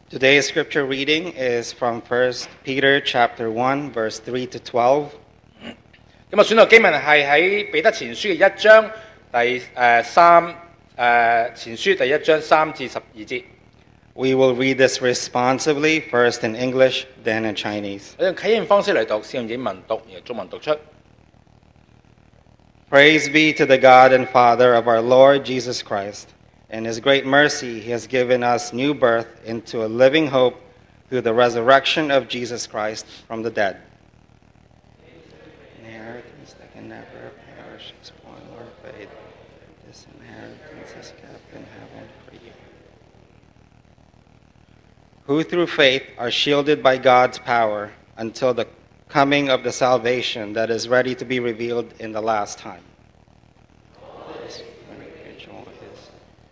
Today's scripture reading is from 1 Peter chapter 1, verse 3 to 12. 咁選讀經文係喺彼得前書嘅1章前書第1章3至12節。 We will read this responsively, first in English, then in Chinese. 我用啟應方式嚟讀，先用英文讀，然後中文讀出。 Praise be to the God and Father of our Lord Jesus Christ. In his great mercy, he has given us new birth into a living hope through the resurrection of Jesus Christ from the dead. Inheritance that can never perish, spoil or fade. This inheritance is kept in heaven for you, who through faith are shielded by God's power until the coming of the salvation that is ready to be revealed in the last time. This individual is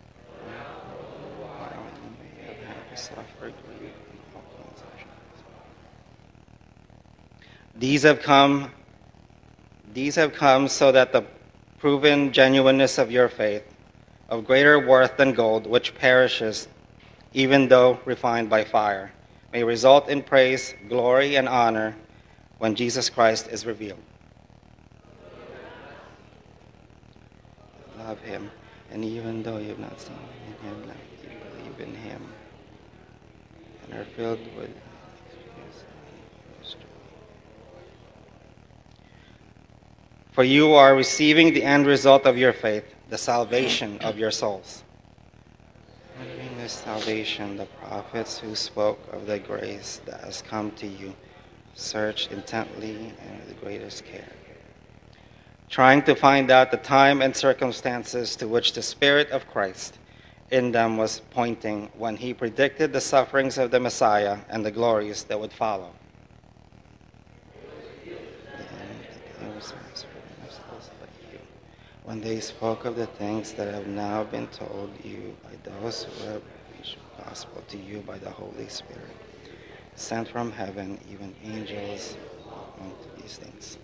while you may have had to suffer grief and all possessions. These have come so that the proven genuineness of your faith, of greater worth than gold, which perishes even though refined by fire, may result in praise, glory, and honor when Jesus Christ is revealed. Love him, and even though you have not seen him, you believe in him and are filled with his joy. For you are receiving the end result of your faith, the salvation of your souls. Remembering this salvation, the prophets who spoke of the grace that has come to you searched intently and with the greatest care, trying to find out the time and circumstances to which the Spirit of Christ in them was pointing when he predicted the sufferings of the Messiah and the glories that would follow. When they spoke of the things that have now been told you by those who have preached the gospel to you by the Holy Spirit, sent from heaven, even angels into these things.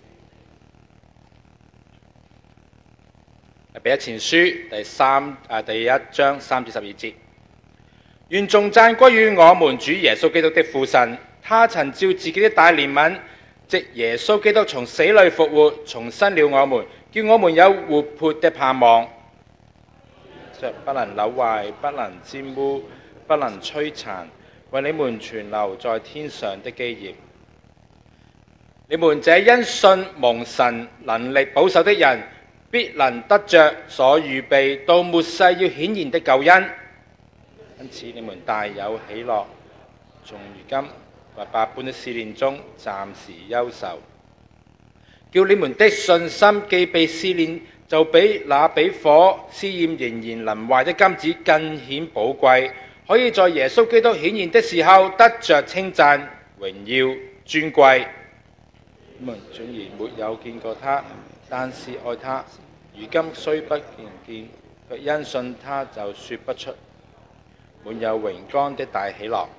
彼得前書第1章3至12節。願頌讚歸於我們主耶穌基督的父神，他曾照自己的大憐憫，藉耶穌基督從死裏復活，重生了我們，叫我們有活潑的盼望，着不能朽壞、不能沾污、不能摧殘，為你們存留在天上的基業。你們這因信蒙神能力保守的人，必能得着所預備到末世要顯現的救恩。因此你們大有喜樂，從如今或百般的試煉中暫時憂愁，叫你們的信心既被試煉，就比那比火試驗仍然能壞的金子更顯寶貴，可以在耶穌基督顯現的時候得着稱讚、榮耀、尊貴。你們雖然沒有見過他，但是愛他，如今雖不見，卻因信他就說不出滿有榮光的大喜樂，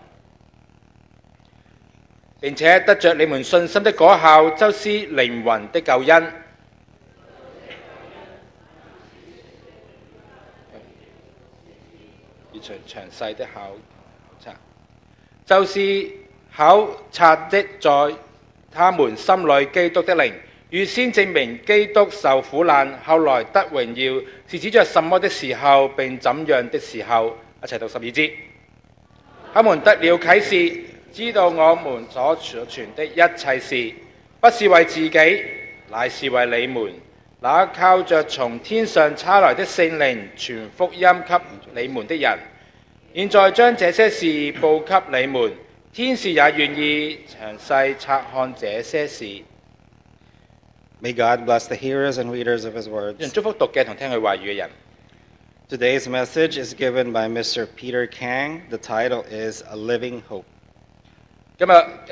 並且得着你們信心的果效，就是靈魂的救恩。要詳細的考察，就是考察的在他們心裏基督的靈，預先證明基督受苦難，後來得榮耀，是指着什麼的時候，並怎樣的時候。一齊讀12節。他們得了啟示，知道我們所傳的一切事，不是為自己，乃是為你們。那靠着從天上差來的聖靈傳福音給你們的人，現在將這些事報給你們，天使也願意詳細察看這些事。 May God bless the hearers and readers of his words. 願祝福讀嘅同聽佢話語嘅人。 Today's message is given by Mr. Peter Kang. The title is A Living Hope. 今日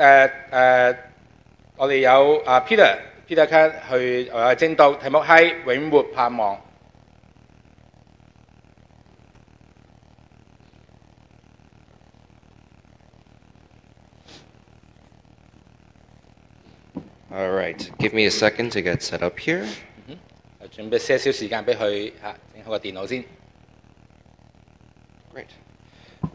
我哋有Peter Kang 去證道，題目係永活盼望。 All right, give me a second to get set up here. 準備些少時間俾佢整好個電腦先。 Great.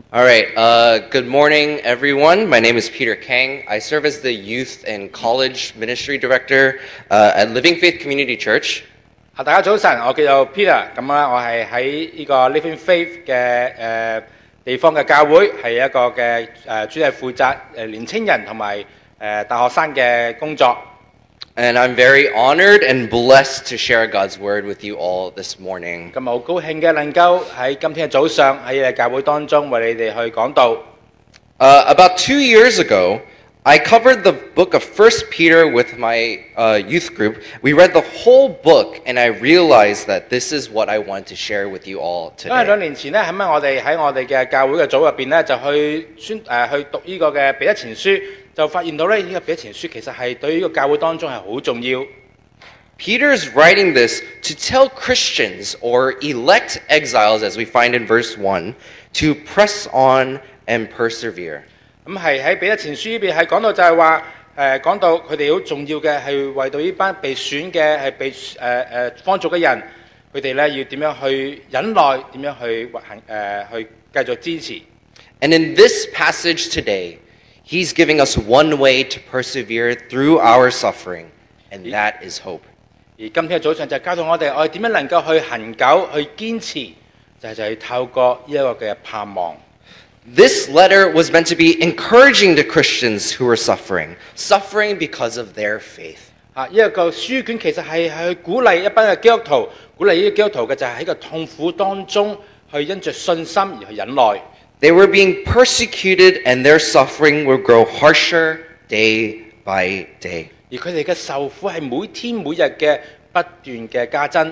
All right. Good morning, everyone. My name is Peter Kang. I serve as the Youth and College Ministry Director at Living Faith Community Church. 大家早晨，我叫做 Peter，咁啦，我係喺呢個 Living Faith 嘅地方嘅教會，係一個嘅主要係負責年青人同埋大學生嘅工作。 And I'm very honored and blessed to share God's Word with you all this morning. 咁好高興嘅能夠喺今天嘅早上喺你哋教會當中為你哋去講道。 About 2 years ago, I covered the book of 1 Peter with my youth group. We read the whole book, and I realized that this is what I want to share with you all 因為 today. 2年前呢，我哋喺我哋嘅教會嘅組入邊呢，就去讀呢個嘅彼得前書，就發現到咧呢個彼得前書其實係對呢個教會當中係好重要。 Peter's writing this to tell Christians or elect exiles, as we find in verse 1, to press on and persevere. 咁係喺彼得前書呢邊係講到就係話講到佢哋好重要嘅係為到呢班被選嘅係被放逐嘅人，佢哋咧要點樣去忍耐，點樣去去繼續支持。 And in this passage today, he's giving us one way to persevere through our suffering, and that is hope. 而今天嘅早上就教導我哋點樣能夠去恆久去堅持，就係透過呢一個嘅盼望。 This letter was meant to be encouraging to Christians who were suffering because of their faith. 呢一個書卷其實係去鼓勵一班嘅基督徒，鼓勵呢啲基督徒嘅就係喺個痛苦當中去因着信心而去忍耐。 They were being persecuted, and their suffering would grow harsher day by day. 而佢哋嘅受苦係每天每日嘅不斷嘅加增。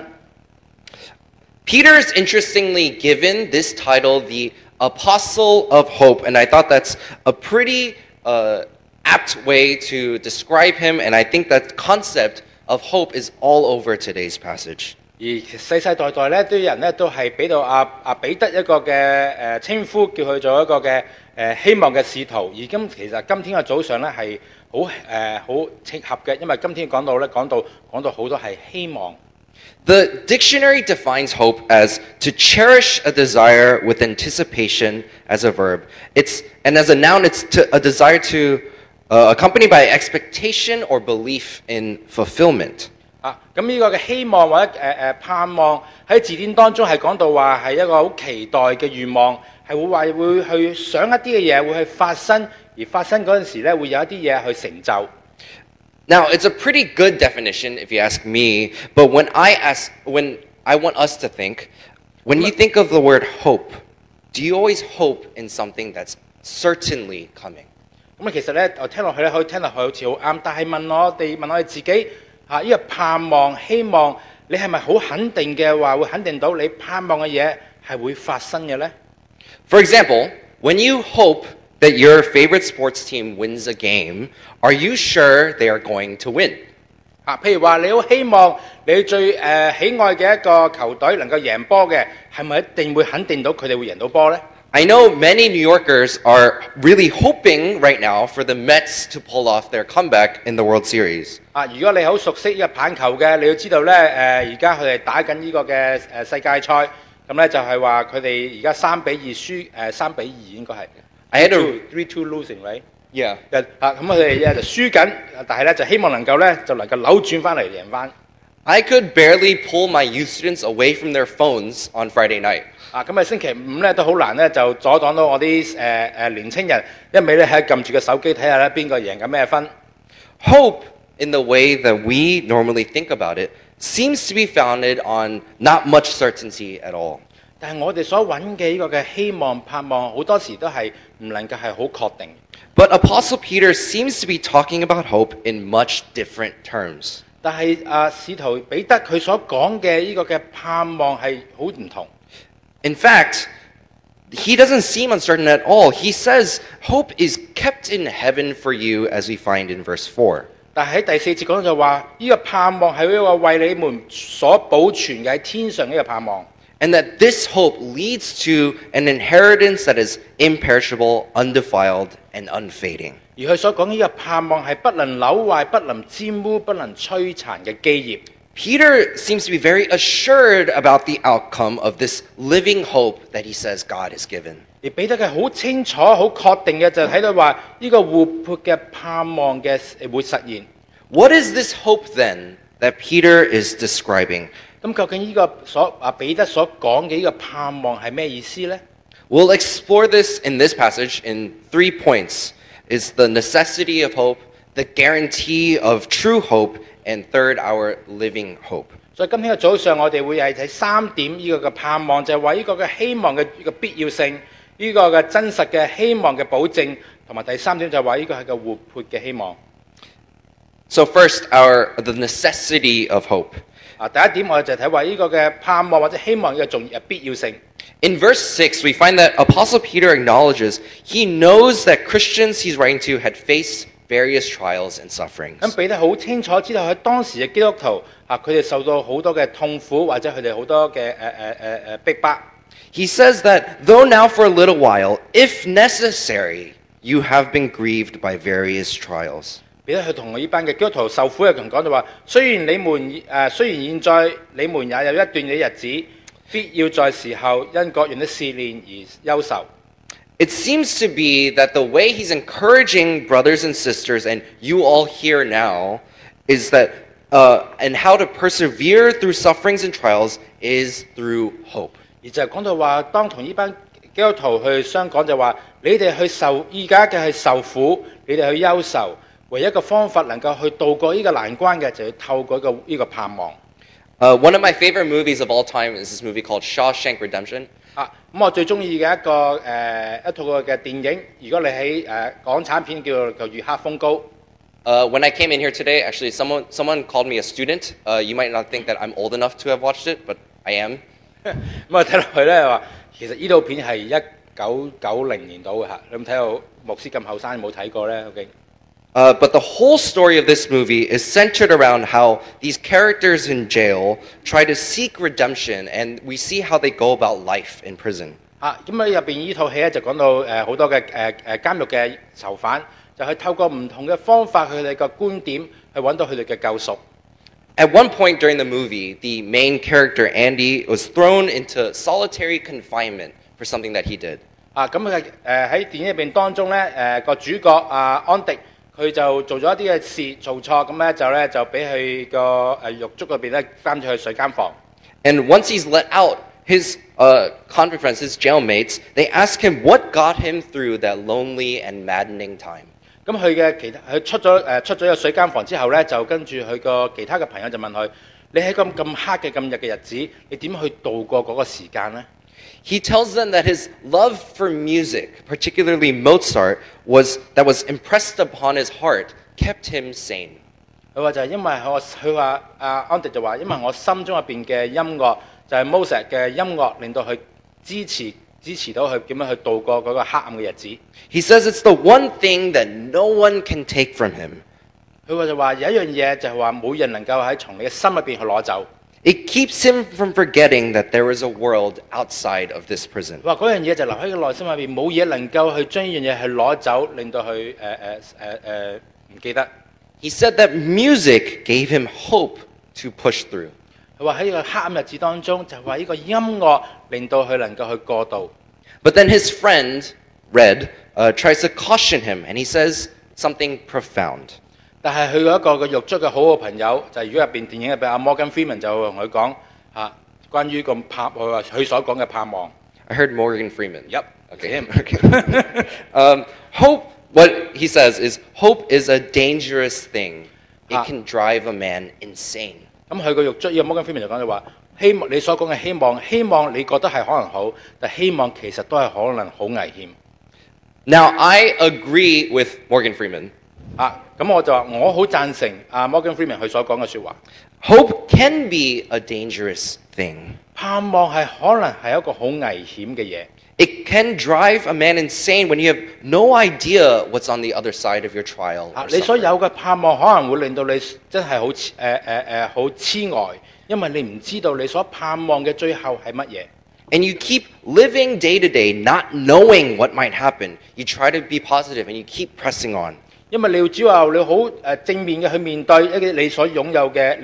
Peter is interestingly given this title, the Apostle of Hope, and I thought that's a pretty apt way to describe him, and I think that concept of hope is all over today's passage. 而世世代代咧，啲人咧都係俾到彼得一個嘅稱呼，叫佢做一個嘅希望嘅使徒。而其實今天嘅早上咧係好適合嘅，因為今天講到好多係希望。 The dictionary defines hope as to cherish a desire with anticipation as a verb. And as a noun, it's a desire to accompanied by expectation or belief in fulfillment. 咁呢個嘅希望或者盼望喺字典當中係講到話係一個好期待嘅願望，係會去想一啲嘅嘢會去發生，而發生嗰陣時咧會有一啲嘢去成就。 Now, it's a pretty good definition if you ask me, but when I want us to think, when you think of the word hope, do you always hope in something that's certainly coming? 咁其實咧，我聽落去咧，可以聽落去好似好啱，但係問我哋自己呢個盼望、希望，你係咪好肯定嘅話，會肯定到你盼望嘅嘢係會發生嘅咧 For example, when you hope that your favorite sports team wins a game, are you sure they are going to win? 譬如話你好希望你最喜愛嘅一個球隊能夠贏波嘅，係咪一定會肯定到佢哋會贏到波咧 I know many New Yorkers are really hoping right now for the Mets to pull off their comeback in the World Series. 如果你好熟悉呢個棒球嘅，你要知道咧，而家佢哋打緊呢個嘅世界賽，咁咧就係話佢哋而家3-2輸，3-2應該係。 I had a 3-2 losing right？ Yeah. 咁佢哋就輸緊，但係咧就希望能夠扭轉翻嚟贏翻。 I could barely pull my youth students away from their phones on Friday night. 咁星期五咧都好難咧就阻擋到我啲年青人，一味咧喺撳住個手機睇下咧邊個贏緊咩分。 Hope, in the way that we normally think about it, seems to be founded on not much certainty at all. 但係我哋所揾嘅呢個嘅希望、盼望，好多時都係唔能夠係好確定。 But Apostle Peter seems to be talking about hope in much different terms. 但係使徒彼得佢所講嘅呢個嘅盼望係好唔同。 In fact, he doesn't seem uncertain at all. He says hope is kept in heaven for you, as we find in verse 4. 但係喺第4節講就話，呢個盼望係一個為你們所保存嘅喺天上呢個盼望。 And that this hope leads to an inheritance that is imperishable, undefiled, and unfading. 而佢所講呢個盼望係不能朽壞、不能沾污、不能摧殘嘅基業。 Peter seems to be very assured about the outcome of this living hope that he says God has given. 而彼得嘅好清楚、好確定嘅就睇到話呢個活潑嘅盼望嘅會實現。 What is this hope then that Peter is describing? 咁究竟呢個彼得所講嘅呢個盼望係咩意思呢？ We'll explore this in this passage in 3 points. Is the necessity of hope, the guarantee of true hope, and third, our living hope. 所以今天嘅早上我哋會係睇3點呢個嘅盼望，就係話呢個嘅希望嘅呢個必要性，呢個嘅真實嘅希望嘅保證，同埋第3點就係話呢個係個活潑嘅希望。 So first, the necessity of hope. 第一點我哋就睇話呢個嘅盼望或者希望嘅必要性。 In verse 6, we find that Apostle Peter acknowledges he knows that Christians he's writing to had faced various trials and sufferings. 咁彼得好清楚知道喺當時嘅基督徒佢哋受到好多嘅痛苦或者佢哋好多嘅逼迫。 He says that though now for a little while, if necessary, you have been grieved by various trials. 彼得佢同呢班嘅基督徒受苦嘅人講就話，雖然現在你們也有一段嘅日子，必要在時候因各樣的試煉而憂愁。 It seems to be that the way he's encouraging brothers and sisters, and you all here now, is that, and how to persevere through sufferings and trials is through hope. 而就係講到話，當同呢班基督徒去相講就話，你哋去而家嘅係受苦，你哋去憂愁，唯一嘅方法能夠去渡過呢個難關嘅，就要透過呢個盼望。 One of my favorite movies of all time is this movie called Shawshank Redemption. 咁我最中意嘅一套嘅電影，如果你喺港產片叫《月黑風高》。 When I came in here today, actually someone called me a student. You might not think that I'm old enough to have watched it, but I am. 咁我睇落去咧話，其實呢套片係1990年到嘅嚇，你有冇睇到牧師咁後生冇睇過咧？究竟 ？But the whole story of this movie is centered around how these characters in jail try to seek redemption, and we see how they go about life in prison. 咁喺入邊呢套戲咧就講到好多嘅監獄嘅囚犯，就係透過唔同嘅方法，佢哋嘅觀點去揾到佢哋嘅救贖。 At one point during the movie, the main character Andy was thrown into solitary confinement for something that he did. 咁喺電影入邊當中咧，個主角安迪。佢就做咗一啲嘅事做錯，咁就俾佢個獄卒嗰邊咧監咗去水監房。 And once he's let out, his convict friends, his jailmates, they ask him what got him through that lonely and maddening time. 咁佢出咗個水監房之後咧，就跟住佢個其他嘅朋友就問佢：你喺咁黑嘅咁日嘅日子，你點去度過嗰個時間咧？ He tells them that his love for music, particularly Mozart, was impressed upon his heart, kept him sane. 佢話就係因為佢話安迪就話，因為我心中入邊嘅音樂就係 Mozart 嘅音樂，令到佢支持到佢點樣去度過嗰個黑暗嘅日子。 He says it's the one thing that no one can take from him. 佢話就話有一樣嘢就係話冇人能夠從你嘅心入邊去攞走。 It keeps him from forgetting that there is a world outside of this prison. 話嗰樣嘢就留喺個內心入邊，冇嘢能夠去將呢樣嘢去攞走，令到佢唔記得。 He said that music gave him hope to push through. 佢話喺呢個黑暗日子當中，就話呢個音樂令到佢能夠去過渡。 But then his friend, Red, tries to caution him, and he says something profound. 但係佢嗰個獄卒嘅好朋友，就係如果入邊電影入邊Morgan Freeman 就同佢講關於佢所講嘅盼望。 I heard Morgan Freeman. Yep. Okay. Hope, what he says is, hope is a dangerous thing. It can drive a man insane. 咁佢個獄卒呢個Morgan Freeman 就講就話，希望你所講嘅希望你覺得係可能好，但希望其實都係可能好危險。 Now I agree with Morgan Freeman. 咁我就話我好贊成Morgan Freeman 佢所講嘅説話。 Hope can be a dangerous thing. 盼望係可能係一個好危險嘅嘢。 It can drive a man insane when you have no idea what's on the other side of your trial. 你所有嘅盼望可能會令到你真係好痴呆，因為你唔知道你所盼望嘅最後係乜嘢。 And you keep living day to day, not knowing what might happen. You try to be positive and you keep pressing on. 因為你只有你好正面嘅去面對一啲你所擁有嘅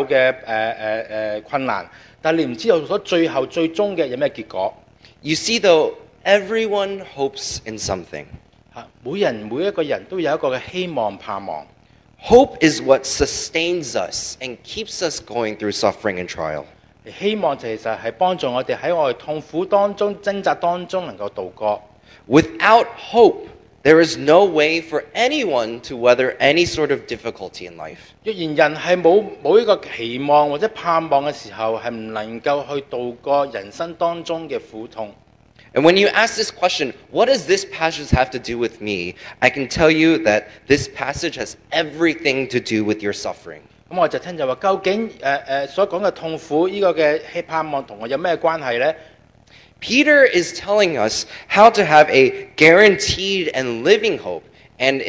困難，但係你唔知道所最後最終嘅有咩結果。 You see, though, everyone hopes in something. 每一個人都有一個嘅希望盼望。 Hope is what sustains us and keeps us going through suffering and trial. 希望其實係幫助我哋喺我哋痛苦當中、掙扎當中能夠度過。 Without hope, there is no way for anyone to weather any sort of difficulty in life. 若然人係冇一個期望或者盼望嘅時候，係唔能夠去度過人生當中嘅苦痛。 And when you ask this question, what does this passage have to do with me? I can tell you that this passage has everything to do with your suffering. 咁我就聽就話，究竟所講嘅痛苦呢個嘅盼望同我有咩關係呢？ Peter is telling us how to have a guaranteed and living hope, and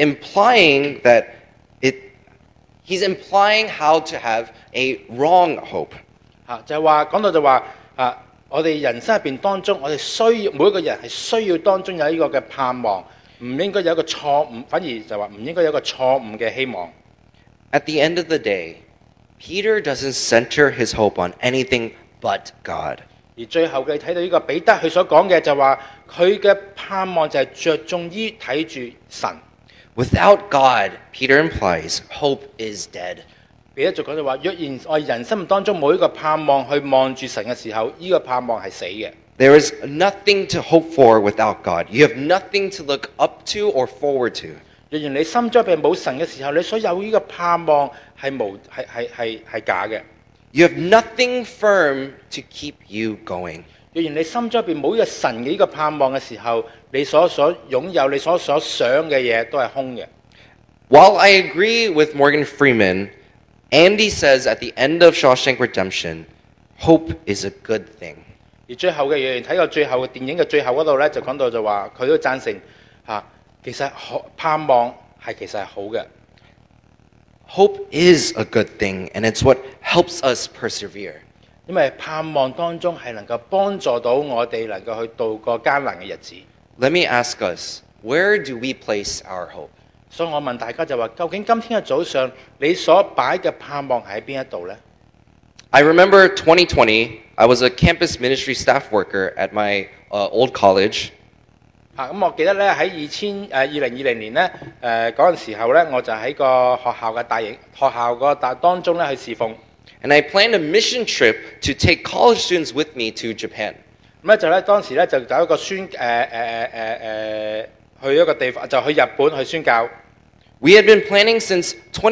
he's implying how to have a wrong hope. 就係話講到就話我哋人生入邊當中，我哋需要每一個人係需要當中有呢個嘅盼望，唔應該有一個錯誤，反而就話唔應該有一個錯誤嘅希望。 At the end of the day, Peter doesn't center his hope on anything but God. 而最後嘅睇到呢個彼得佢所講嘅就話佢嘅盼望就係着重於睇住神。 Without God, Peter implies, hope is dead. 彼得就講就話，若然我人生當中冇一個盼望去望住神嘅時候，呢個盼望係死嘅。 There is nothing to hope for without God. You have nothing to look up to or forward to. 若然你心中入邊冇神嘅時候，你所有呢個盼望係假嘅。 You have nothing firm to keep you going. 若然你心中入邊冇呢個神嘅呢個盼望嘅時候，你所擁有、你所想嘅嘢都係空嘅。 While I agree with Morgan Freeman, Andy says at the end of Shawshank Redemption, hope is a good thing. 而最後嘅嘢睇過最後嘅電影嘅最後嗰度咧，就講到就話佢都贊成其實盼望其實係好嘅。 Hope is a good thing, and it's what helps us persevere. 因為盼望當中係能夠幫助到我哋能夠去度過艱難嘅日子。 Let me ask us, where do we place our hope? 所以我問大家就話，究竟今天嘅早上你所擺嘅盼望喺邊一度呢？ I remember 2020, I was a campus ministry staff worker at my old college. 咁我記得咧喺2020年咧嗰陣時候咧，我就喺個學校個當中咧去侍奉。 And I planned a mission trip to take college students with me to Japan. 咁咧就咧當時咧就走一個去一個地方，就去日本去宣教。 We had been planning since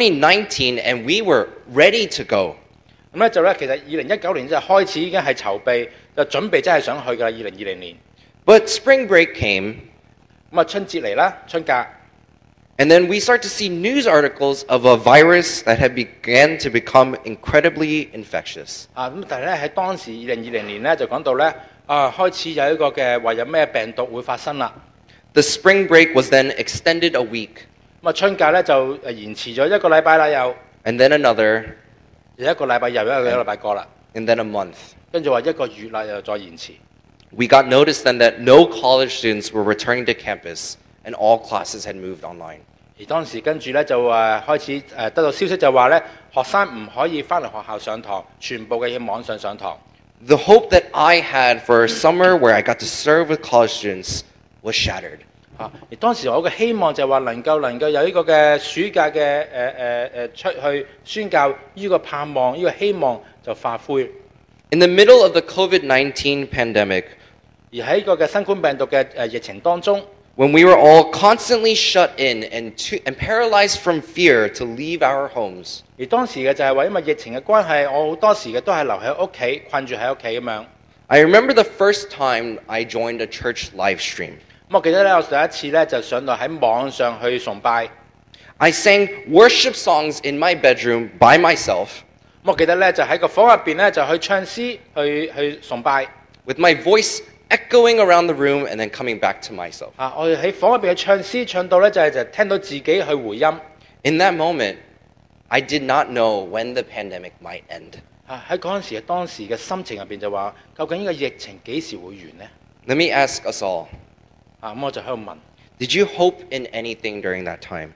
2019, and we were ready to go. 咁咧就咧其實2019年就開始已經係籌備，就準備真係想去㗎啦。2020年。 But spring break came. 咁春節嚟啦，春假。 And then we start to see news articles of a virus that had began to become incredibly infectious. 咁但係咧喺當時2020年咧就講到咧開始有一個嘅話有咩病毒會發生啦。 The spring break was then extended a week. 咁春假咧就延遲咗一個禮拜啦，又。 And then another. 一個禮拜又一個禮拜過啦。 And then a month. 跟住話一個月啦，又再延遲。 We got notice then that no college students were returning to campus, and all classes had moved online. 而當時跟住咧就開始得到消息就話咧，學生唔可以翻嚟學校上堂，全部嘅要網上上堂。 The hope that I had for a summer where I got to serve with college students was shattered. 而當時我嘅希望就係話能夠有呢個嘅暑假嘅出去宣教呢個盼望，呢個希望就化灰。 In the middle of the COVID-19 pandemic, 而喺個嘅新冠病毒嘅疫情當中， when we were all constantly shut in and paralyzed from fear to leave our homes, 而當時嘅就係話因為疫情嘅關係，我好多時嘅都係留喺屋企，困住喺屋企咁樣。 I remember the first time I joined a church live stream. 我記得咧，我第一次咧就上到喺網上去崇拜。 I sang worship songs in my bedroom by myself. 我記得咧就喺個房入邊咧就去唱詩去崇拜。 With my voice echoing around the room and then coming back to myself. 我哋喺房入邊去唱詩，唱到咧就聽到自己去回音。 In that moment, I did not know when the pandemic might end. 喺嗰陣時當時嘅心情入邊就話，究竟呢個疫情幾時會完呢？ Let me ask us all. 咁我就喺度問 Did you hope in anything during that time?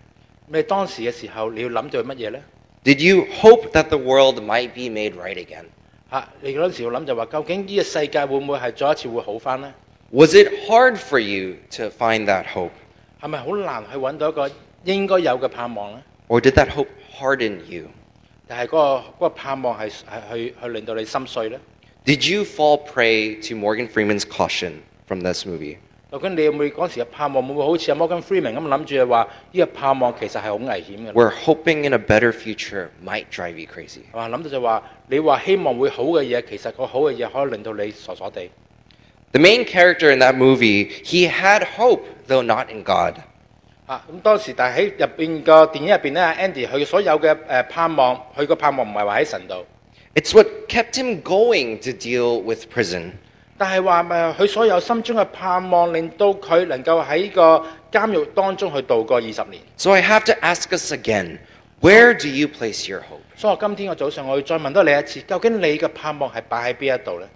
你當時嘅時候，你要諗到係乜嘢呢？ Did you hope that the world might be made right again? 你嗰陣時要諗就話，究竟呢個世界會唔會係再一次會好翻呢？ Was it hard for you to find that hope? 係咪好難去揾到一個應該有嘅盼望呢？ Or did that hope harden you? 但係嗰個盼望係去令到你心碎呢？ Did you fall prey to Morgan Freeman's caution from this movie? 究竟你有冇嗰時嘅盼望會唔會好似阿 Morgan Freeman 咁諗住話呢個盼望其實係好危險嘅呢？ Where hoping in a better future might drive you crazy. 係嘛？諗到就話你話希望會好嘅嘢，其實個好嘅嘢可以令到你傻傻地。 The main character in that movie, he had hope, though not in God. 咁當時但係喺入邊個電影入邊咧 ，Andy 佢所有嘅盼望，佢個盼望唔係話喺神度， It's what kept him going to deal with prison. 但係話佢所有心中嘅盼望，令到佢能夠喺個監獄當中去度過20年。 So I have to ask us again, where do you place your hope? 所以我今天個早上我要再問多你一次，究竟你嘅盼望係擺喺邊一度呢？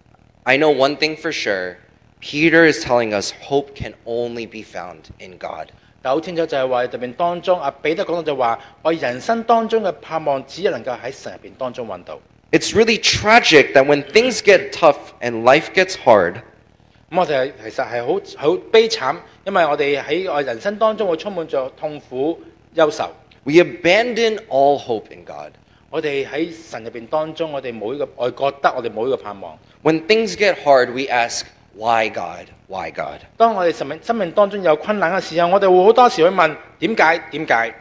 I know one thing for sure. Peter is telling us hope can only be found in God. 但好清楚就係話入邊當中，彼得講到就話，我人生當中嘅盼望只能夠喺神入邊當中揾到。 It's really tragic that when things get tough and life gets hard, 咁我哋其實係好悲慘，因為我哋喺我人生當中會充滿咗痛苦、憂愁。 we abandon all hope in God. 我哋喺神入邊當中，我哋冇呢個，我覺得我哋冇呢個盼望。 When things get hard, we ask, why God? Why God? 當我哋生命當中有困難嘅時候，我哋會好多時去問點解？點解？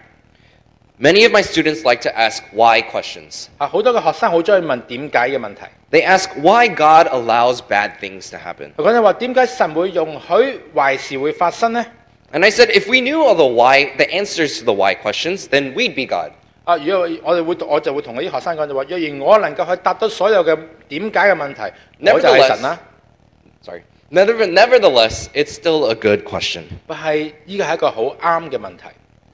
Many of my students like to ask why questions. 好多嘅學生好中意問點解嘅問題。 They ask why God allows bad things to happen. 佢講就話點解神會容許壞事會發生呢？ And I said, if we knew all the answers to the why questions, then we'd be God. 如果我就會同我啲學生講就話，若然我能夠去答到所有嘅點解嘅問題，我就係神啦。 Sorry. Nevertheless, it's still a good question. 但係呢個係一個好啱嘅問題。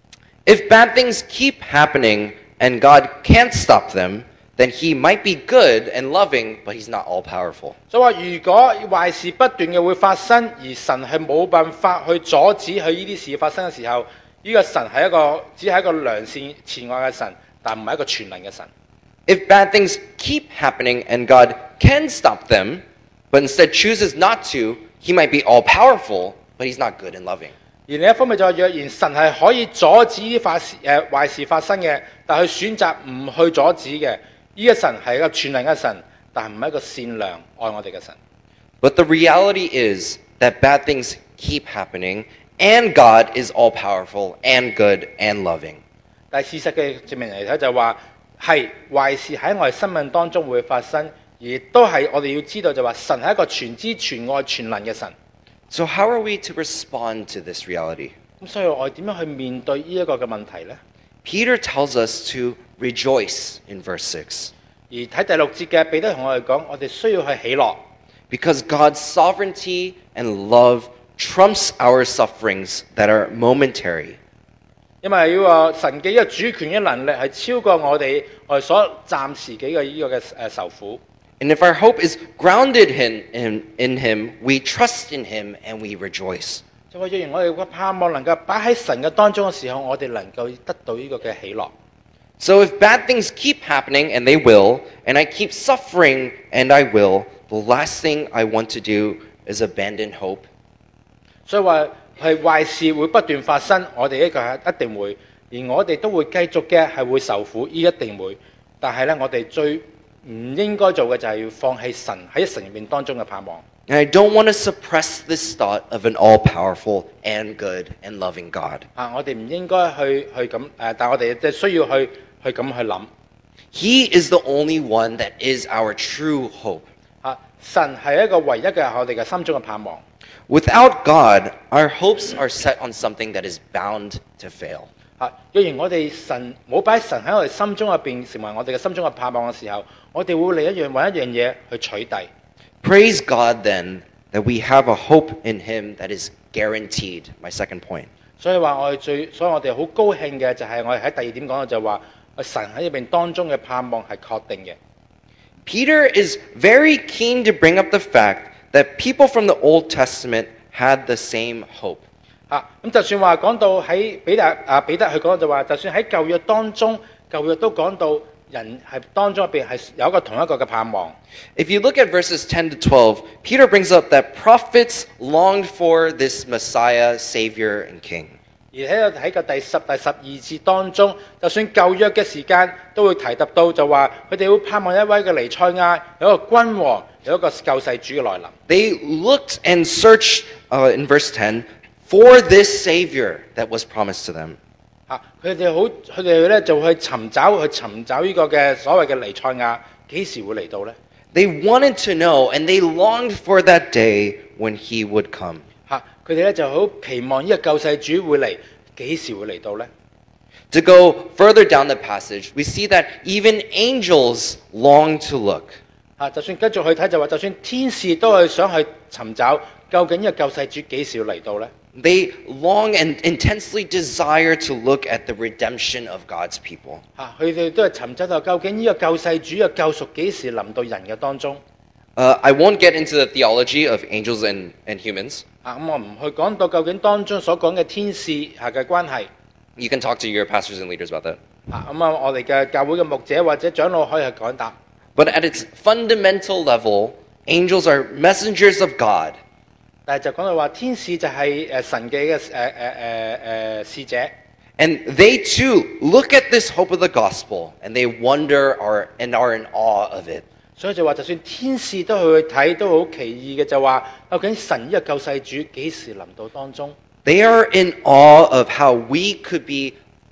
If bad things keep happening and God can't stop them, then he might be good and loving, but he's not all powerful. 所以話，如果壞事不斷嘅會發生，而神係冇辦法去阻止佢呢啲事發生嘅時候，呢個神係只係一個良善慈愛嘅神，但唔係一個全能嘅神。 If bad things keep happening and God can stop them, but instead chooses not to, he might be all powerful, but he's not good and loving. 而另一方面就係，若然神係可以阻止呢啲壞事發生嘅，但佢選擇唔去阻止嘅，呢個神係一個全能嘅神，但唔係一個善良愛我哋嘅神。 But the reality is that bad things keep happening, and God is all powerful and good and loving. 但係事實嘅證明嚟睇就話，係壞事喺我哋生命當中會發生，而都係我哋要知道就話，神係一個全知全愛全能嘅神。 So how are we to respond to this reality? 咁所以我哋點樣去面對呢一個嘅問題呢？ Peter tells us to rejoice in verse 6. 而睇第6節嘅彼得同我哋講，我哋需要去喜樂， Because God's sovereignty and love trumps our sufferings that are momentary. 因為要話神嘅呢個主權嘅能力係超過我哋所暫時嘅呢個嘅受苦。 And if our hope is grounded in him, we trust in him and we rejoice. 就話若然我哋嘅盼望能夠擺喺神嘅當中嘅時候，我哋能夠得到呢個嘅喜樂。 So if bad things keep happening, and they will, and I keep suffering, and I will, the last thing I want to do is abandon hope. 所以話係壞事會不斷發生，我哋呢個係一定會，而我哋都會繼續嘅係會受苦，呢一定會。但係咧，我哋最唔應該做嘅就係要放棄神喺神入面當中嘅盼望。 And I don't want to suppress this thought of an all-powerful and good and loving God. 我哋唔應該去咁但係我哋即係需要去咁去諗。 He is the only one that is our true hope. 神係一個唯一嘅我哋嘅心中嘅盼望。 Without God, our hopes are set on something that is bound to fail. 若然我哋神冇擺神喺我哋心中入邊成為我哋嘅心中嘅盼望嘅時候，我哋會揾一樣嘢去取締。 Praise God then that we have a hope in him that is guaranteed. My second point. 所以話我哋好高興嘅就係我哋喺第二點講到就話，神喺入邊當中嘅盼望係確定嘅。 Peter is very keen to bring up the fact that people from the Old Testament had the same hope. 咁就算話講到喺彼得佢講就話，就算喺舊約當中，舊約都講到人係當中入邊係有一個同一個嘅盼望。 If you look at verses 10 to 12, Peter brings up that prophets longed for this Messiah, Savior, and King. 而喺個第10、第12節當中，就算舊約嘅時間都會提及到，就話佢哋會盼望一位嘅彌賽亞，有一個君王，有一個救世主嘅來臨。 They looked and searched, in verse 10, for this Savior that was promised to them. 佢哋咧就去尋找呢個嘅所謂嘅彌賽亞，幾時會嚟到呢？ They wanted to know, and they longed for that day when he would come. 佢哋咧就好期望呢個救世主會嚟，幾時會嚟到呢？ To go further down the passage, we see that even angels long to look. 就算繼續去睇就話，就算天使都係想去尋找，究竟呢個救世主幾時要嚟到呢？ They long and intensely desire to look at the redemption of God's people. 佢哋都係尋找到究竟呢個救世主嘅救贖幾時臨到人嘅當中。 I won't get into the theology of angels and humans. 咁我唔去講到究竟當中所講嘅天使嘅關係。 You can talk to your pastors and leaders about that. 我哋嘅教會嘅牧者或者長老可以去講答。 But at its fundamental level, angels are messengers of God. 但係就講到話，天使就係神嘅使者。 And they too look at this hope of the gospel and they wonder and are in awe of it. 所以就話，就算天使都去睇，都好奇異嘅，就話究竟神呢個救世主幾時臨到當中？ They are in awe of how we could be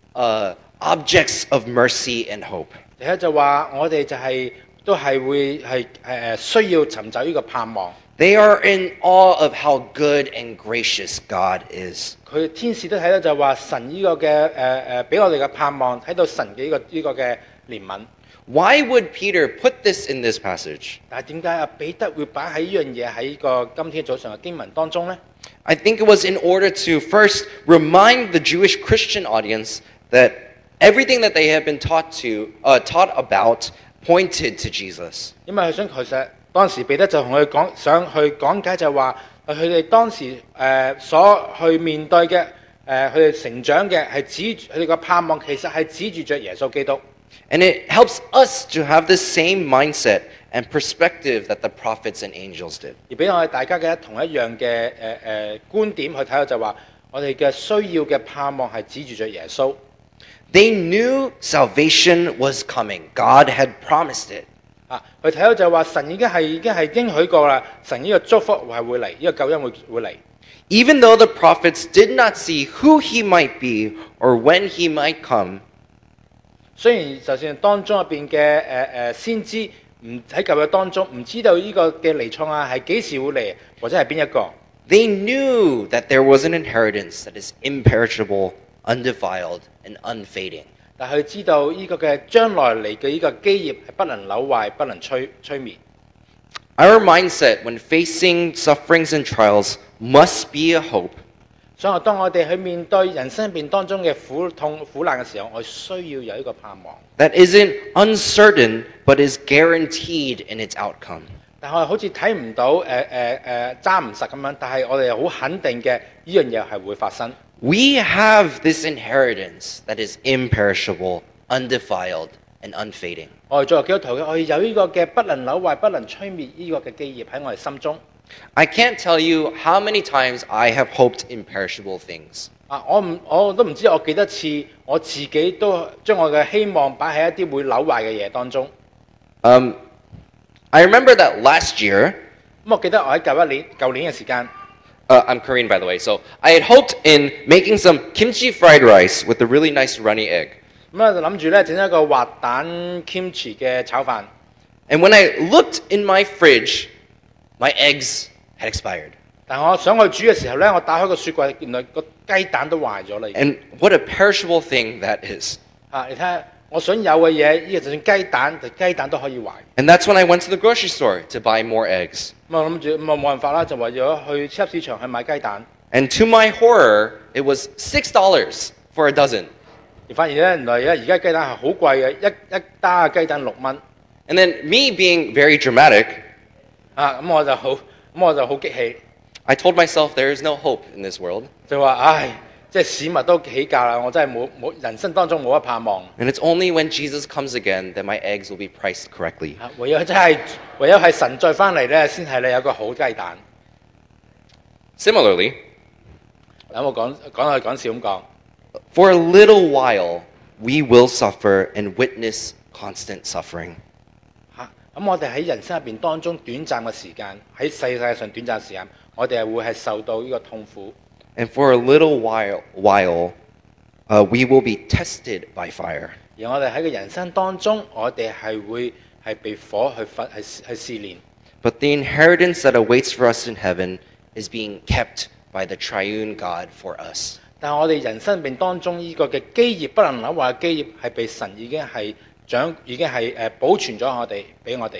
objects of mercy and hope. 第一就話我哋就都係會需要尋找呢個盼望。 They are in awe of how good and gracious God is. 佢天使都睇到就話神呢個嘅俾我哋嘅盼望，睇到神嘅呢個嘅憐憫。 Why would Peter put this in this passage? 但係點解彼得會擺喺呢樣嘢喺個今天早上嘅經文當中呢？ I think it was in order to first remind the Jewish Christian audience that everything that they have been taught about pointed to Jesus. 因為其實當時彼得就同佢講，想去講解就話，佢哋當時所去面對嘅佢哋成長嘅係指佢哋嘅盼望，其實係指住着耶穌基督。 And it helps us to have the same mindset and perspective that the prophets and angels did. 而俾我哋大家嘅同一樣嘅觀點去睇到就話，我哋嘅需要嘅盼望係指住着耶穌。 They knew salvation was coming. God had promised it. 佢睇到就話神已經係應許過啦，神呢個祝福係會嚟，呢個救恩會嚟。 Even though the prophets did not see who he might be or when he might come, 雖然就算當中入邊嘅先知唔喺舊約當中唔知道呢個嘅彌賽亞係幾時會嚟，或者係邊一個， they knew that there was an inheritance that is imperishable, undefiled, and unfading. 但係佢知道呢個嘅將來嚟嘅呢個基業係不能朽壞，不能吹滅。 Our mindset when facing sufferings and trials must be a hope. 所以當我哋去面對人生入邊當中嘅苦痛苦難嘅時候，我需要有一個盼望。 That isn't uncertain, but is guaranteed in its outcome. 但係我哋好似睇唔到揸唔實咁樣，但係我哋又好肯定嘅呢樣嘢係會發生。 We have this inheritance that is imperishable, undefiled, and unfading. 我哋作為基督徒嘅，我哋有呢個嘅不能朽壞、不能吹滅呢個嘅基業喺我哋心中。 I can't tell you how many times I have hoped imperishable things. 我都唔知我幾多次我自己都將我嘅希望擺喺一啲會朽壞嘅嘢當中。 I remember that last year, 我記得我喺舊年嘅時間， I'm Korean by the way, so I had hoped in making some kimchi fried rice with a really nice runny egg. 就諗住咧整一個滑蛋 kimchi 嘅炒飯。 And when I looked in my fridge, my eggs had expired. 但我想去煮嘅時候咧，我打開個雪櫃，原來個雞蛋都壞咗啦。 And what a perishable thing that is. 你睇下，我想有嘅嘢，呢個就算雞蛋都可以壞。 And that's when I went to the grocery store to buy more eggs. 我諗住冇辦法啦，就為咗去超級市場去買雞蛋。 And to my horror, it was $6 for a dozen. 而發現咧，原來而家雞蛋係好貴嘅，一打嘅雞蛋6蚊。 And then me being very dramatic, 咁我就好激氣。 I told myself there is no hope in this world, 就話唉，即係市民都起價啦，我真係冇人生當中冇乜盼望。 and it's only when Jesus comes again that my eggs will be priced correctly. 唯有係神再翻嚟咧，先係你有個好雞蛋。 Similarly, 咁我講笑咁講。 for a little while, we will suffer and witness constant suffering. 咁我哋喺人生入邊當中短暫嘅時間，喺世界上短暫時間，我哋係會係受到呢個痛苦。 And for a little while, we will be tested by fire. 而我哋喺個人生當中，我哋係會係被火去試煉。 But the inheritance that awaits for us in heaven is being kept by the triune God for us. 但係我哋人生入邊當中呢個嘅基業，不能扭壞嘅基業，係被神已經係保存咗我哋，俾我哋。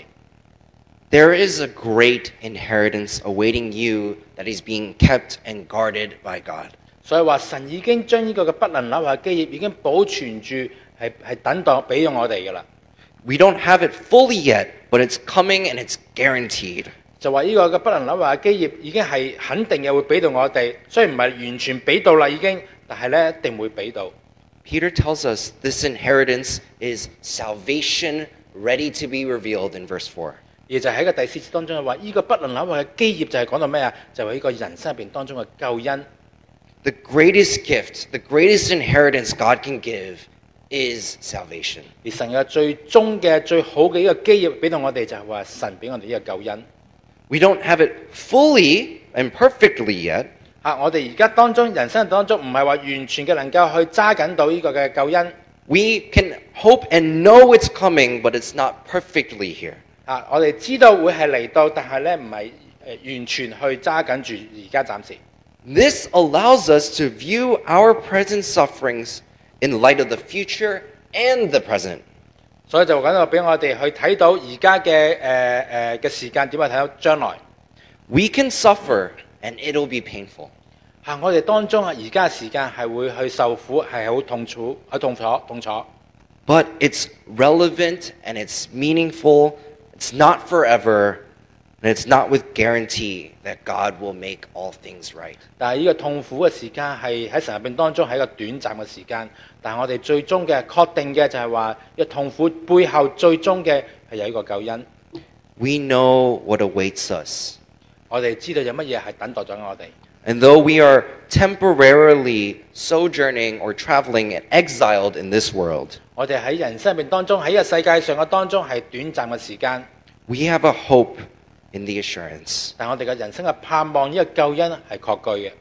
There is a great inheritance awaiting you that is being kept and guarded by God. 所以話神已經將呢個嘅不能扭壞嘅基業已經保存住，係等待俾咗我哋噶啦。 We don't have it fully yet, but it's coming and it's guaranteed. 就話呢個嘅不能扭壞嘅基業已經係肯定嘅會俾到我哋，雖然唔係完全俾到啦已經，但係咧一定會俾到。 Peter tells us this inheritance is salvation ready to be revealed in verse 4. 而就喺個第4節當中話，呢個不能扭壞嘅基業就係講到咩啊？就係呢個人生入邊當中嘅救恩。 The greatest gift, the greatest inheritance God can give is salvation. 而神嘅最終嘅最好嘅呢個基業俾到我哋就係話神俾我哋呢個救恩。 We don't have it fully and perfectly yet, 我哋而家當中人生當中唔係話完全嘅能夠去揸緊到呢個嘅救恩。 we can hope and know it's coming, but it's not perfectly here. 我哋知道會係嚟到，但係咧唔係完全去揸緊住而家暫時。 This allows us to view our present sufferings in light of the future and the present. 所以就講到俾我哋去睇到而家嘅時間點去睇到將來。 We can suffer and it'll be painful. 我哋當中而家嘅時間係會去受苦，係好痛楚，痛楚。 But it's relevant and it's meaningful. It's not forever. And it's not with guarantee that God will make all things right. 但係呢個痛苦嘅時間係喺神入邊當中係一個短暫嘅時間，但係我哋最終嘅確定嘅就係話，呢個痛苦背後最終嘅係有一個救恩。 We know what awaits us. 我哋知道有乜嘢係等待咗我哋。 And though we are temporarily sojourning or traveling and exiled in this world, 我哋喺人生入邊當中喺呢個世界上嘅當中係短暫嘅時間， we have a hope in the assurance. 但我哋嘅人生嘅盼望呢個救恩係確據嘅。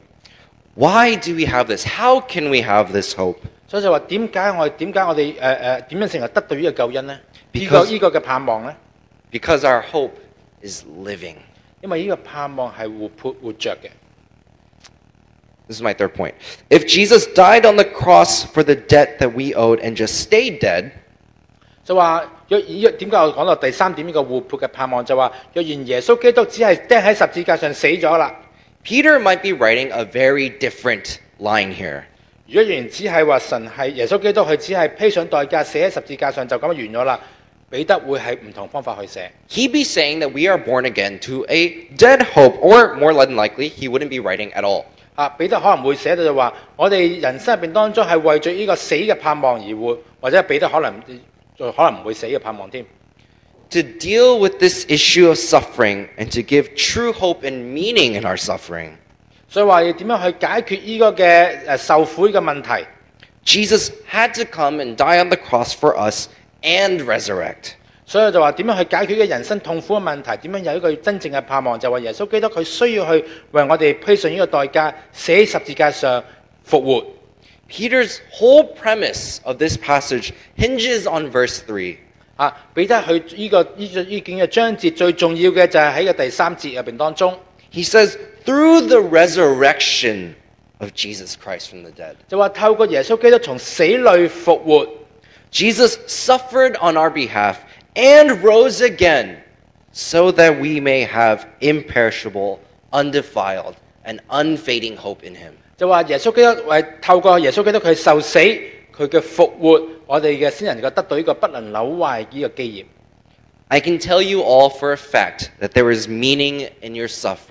Why do we have this? How can we have this hope? 所以就話點解我哋點樣成日得到呢個救恩呢？呢 Because- 個嘅盼望呢？ Because our hope is living. 因為呢個盼望係活着嘅。 This is my third point. If Jesus died on the cross for the debt that we owed and just stayed dead, 就話點解我講到第3點呢個活潑嘅盼望？就話若然耶穌基督只係釘喺十字架上死咗啦， Peter might be writing a very different line here. 如果仍然只係話神係耶穌基督，佢只係披上代價死喺十字架上就咁完咗啦，彼得會係唔同方法去寫。 He'd be saying that we are born again to a dead hope, or more than likely, he wouldn't be writing at all. 彼得可能會寫到就話，我哋人生入邊當中係為咗呢個死嘅盼望而活，或者彼得可能唔會死嘅盼望添。 To deal with this issue of suffering and to give true hope and meaning in our suffering, 所以話要點樣去解決呢個嘅受苦嘅問題？ Jesus had to come and die on the cross for us and resurrect. 所以就話點樣去解決呢個人生痛苦嘅問題？點樣有一個真正嘅盼望？就話耶穌基督佢需要去為我哋披上呢個代價，死喺十字架上復活。 Peter's whole premise of this passage hinges on verse 3. 彼得佢呢件嘅章節最重要嘅就係喺個第3節入邊當中， He says, through the resurrection of Jesus Christ from the dead. 就話透過耶穌基督從死裏復活。 Jesus suffered on our behalf and rose again so that we may have imperishable, undefiled, and unfading hope in him. 就話耶穌基督透過耶穌基督佢受死，佢嘅復活，我哋嘅先能夠得到呢個不能朽壞呢個基業。 I can tell you all for a fact that there is meaning in your suffering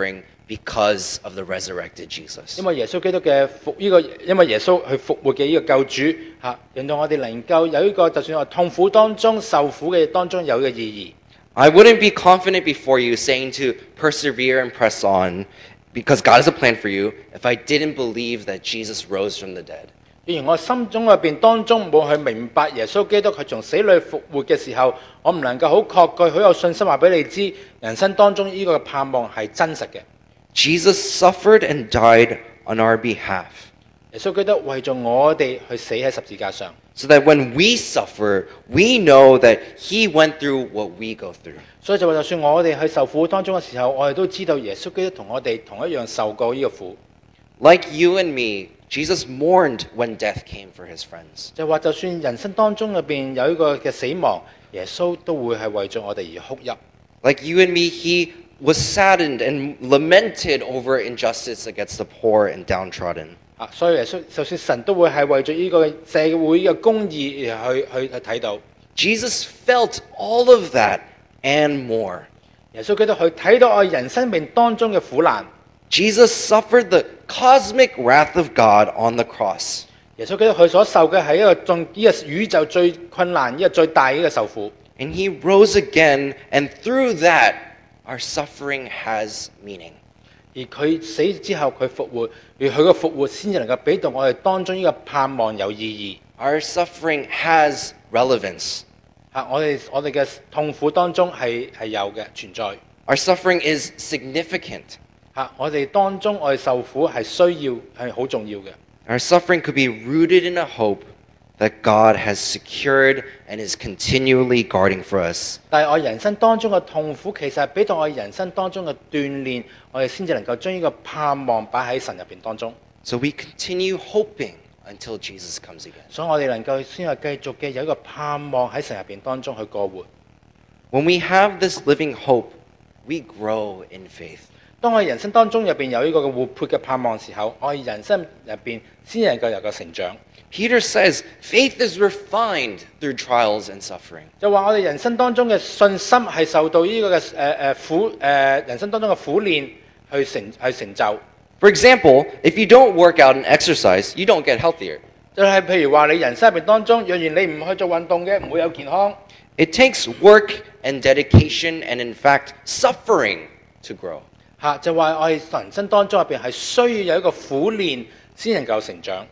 because of the resurrected Jesus. 因為耶穌基督嘅因為耶穌去復活嘅呢個救主令到我哋能夠有呢個就算我痛苦當中受苦嘅當中有呢個意義。 I wouldn't be confident before you saying to persevere and press on because God has a plan for you if I didn't believe that Jesus rose from the dead. 既然我心中入邊當中冇去明白耶穌基督佢從死裏復活嘅時候，我唔能夠好確據、好有信心話俾你知，人生當中呢個嘅盼望係真實嘅。 Jesus suffered and died on our behalf 耶穌基督為咗我哋去死喺十字架上， so that when we suffer, we know that He went through what we go through. 所以就話就算我哋去受苦當中嘅時候，我哋都知道耶穌基督同我哋同一樣受過呢個苦。 Like you and me, Jesus mourned when death came for His friends. 就話就算人生當中入邊有一個嘅死亡，耶穌都會係為咗我哋而哭泣。 Like you and me, He was saddened and lamented over injustice against the poor and downtrodden. 所以耶穌就算神都會係為咗呢個社會嘅公義而去睇到。 Jesus felt all of that and more. 耶穌基督去睇到我人生命當中嘅苦難。 Jesus suffered the cosmic wrath of God on the cross. 耶穌基督佢所受嘅係呢個宇宙最困難、呢個最大呢個受苦。 And He rose again, and through that, our suffering has meaning. 而佢死之後佢復活，而佢嘅復活先至能夠俾到我哋當中呢個盼望有意義。 Our suffering has relevance. 我哋嘅痛苦當中係有嘅存在。 Our suffering is significant. 我哋當中我哋受苦係需要係好重要嘅。 Our suffering could be rooted in a hope that God has secured and is continually guarding for us. 但係我人生當中嘅痛苦，其實係俾到我人生當中嘅鍛鍊，我哋先至能夠將呢個盼望擺喺神入邊當中。 So we continue hoping until Jesus comes again. 所以我哋能夠先係繼續嘅有一個盼望喺神入邊當中去過活。 When we have this living hope, we grow in faith. 當我哋人生當中入邊有呢個嘅活潑嘅盼望時候，我哋人生入邊先能夠有個成長。 Peter says faith is refined through trials and suffering. 就話我哋人生當中嘅信心係受到呢個嘅人生當中嘅苦練去成就。 For example, if you don't work out and exercise, you don't get healthier. 就係譬如話你人生入邊當中，若然你唔去做運動嘅，唔會有健康。 It takes work and dedication and in fact suffering to grow. 就話我哋人生當中入邊係需要有一個苦練先能夠成長。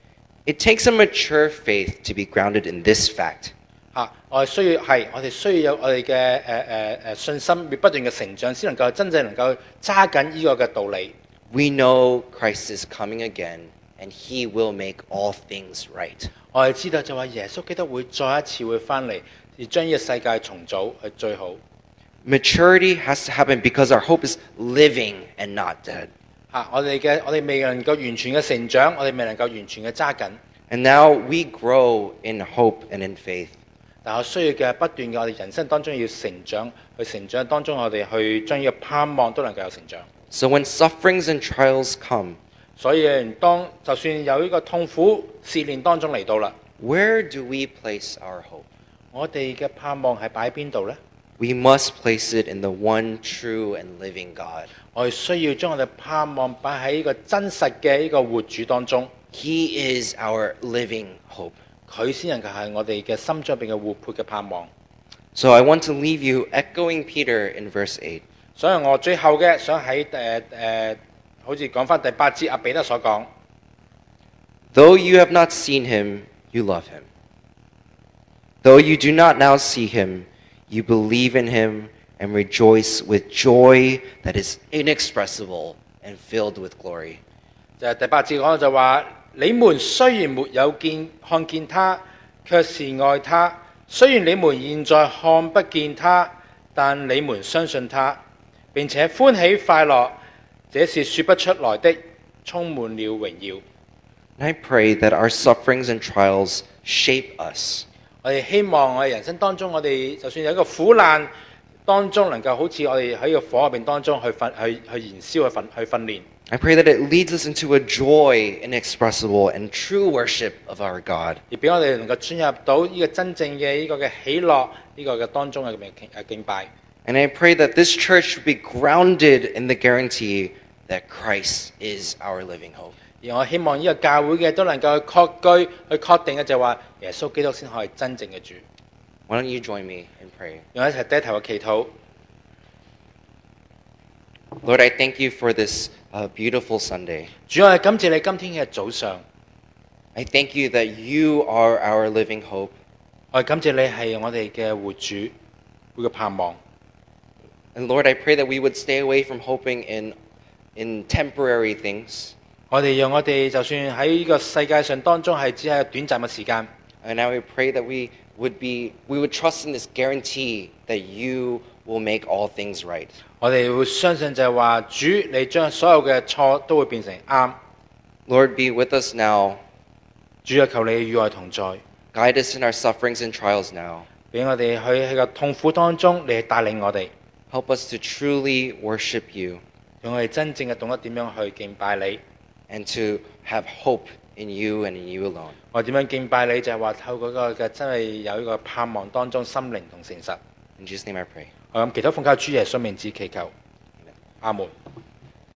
It takes a mature faith to be grounded in this fact. 我哋需要有我哋嘅信心不斷嘅成長，先能夠真正能夠揸緊呢個嘅道理。 We know Christ is coming again and He will make all things right. 我哋知道就話耶穌基督會再一次會翻嚟，而將呢個世界重組係最好。 Maturity has to happen because our hope is living and not dead. 我哋未能夠完全嘅成長，我哋未能夠完全嘅揸緊。 And now we grow in hope and in faith. 但我需要嘅不斷嘅，我哋人生當中要成長，去成長當中我哋去將呢個盼望都能夠有成長。 So when sufferings and trials come, 所以就算有呢個痛苦試煉當中嚟到啦， where do we place our hope? 我哋嘅盼望係擺喺邊度呢？ We must place it in the one true and living God. 我哋需要將我哋盼望擺喺呢個真實嘅呢個活主當中。 He is our living hope. 佢先能夠係我哋嘅心入邊嘅活潑嘅盼望。 So I want to leave you echoing Peter in verse 8. 所以我最後嘅想喺好似講翻第8節彼得所講。 Though you have not seen him, you love him. Though you do not now see him, you believe in him and rejoice with joy that is inexpressible and filled with glory. 就係第8節講就話：你們雖然沒有看見他，卻是愛他；雖然你們現在看不見他，但你們相信他，並且歡喜快樂，這是說不出來的，充滿了榮耀。 And I pray that our sufferings and trials shape us. 我哋希望我哋人生當中，我哋就算有一個苦難當中，能夠好似我哋喺個火入邊當中去燃燒去訓練。 I pray that it leads us into a joy inexpressible and true worship of our God. 而俾我哋能夠進入到呢個真正嘅呢個嘅喜樂呢個嘅當中嘅敬拜。 And I pray that this church would be grounded in the guarantee that Christ is our living hope. 而我希望呢個教會嘅都能夠去確據、去確定嘅就係話，耶穌基督先可以真正嘅主。 Why don't you join me in prayer? 讓我一齊低頭嘅祈禱。 Lord, I thank you for this beautiful Sunday. 主，我係感謝你今天嘅早上， I thank you that you are our living hope. 我係感謝你係我哋嘅活主，會嘅盼望。 And Lord, I pray that we would stay away from hoping in temporary things. 我哋就算喺呢個世界上當中係只係短暫嘅時間， And now we pray that we would trust in this guarantee that you will make all things right. 我哋會相信就係話，主你將所有嘅錯都會變成啱。 Lord, be with us now. 主啊，求你與我同在， Guide us in our sufferings and trials now. 俾我哋去喺個痛苦當中，你帶領我哋， Help us to truly worship you 讓我哋真正嘅懂得點樣去敬拜你。 and to have hope in you and in you alone. 我點樣敬拜你就係話透過嗰個嘅真係有一個盼望當中心靈同誠實。 In Jesus' name I pray. 我咁祈禱奉靠主耶穌名字祈求，阿門。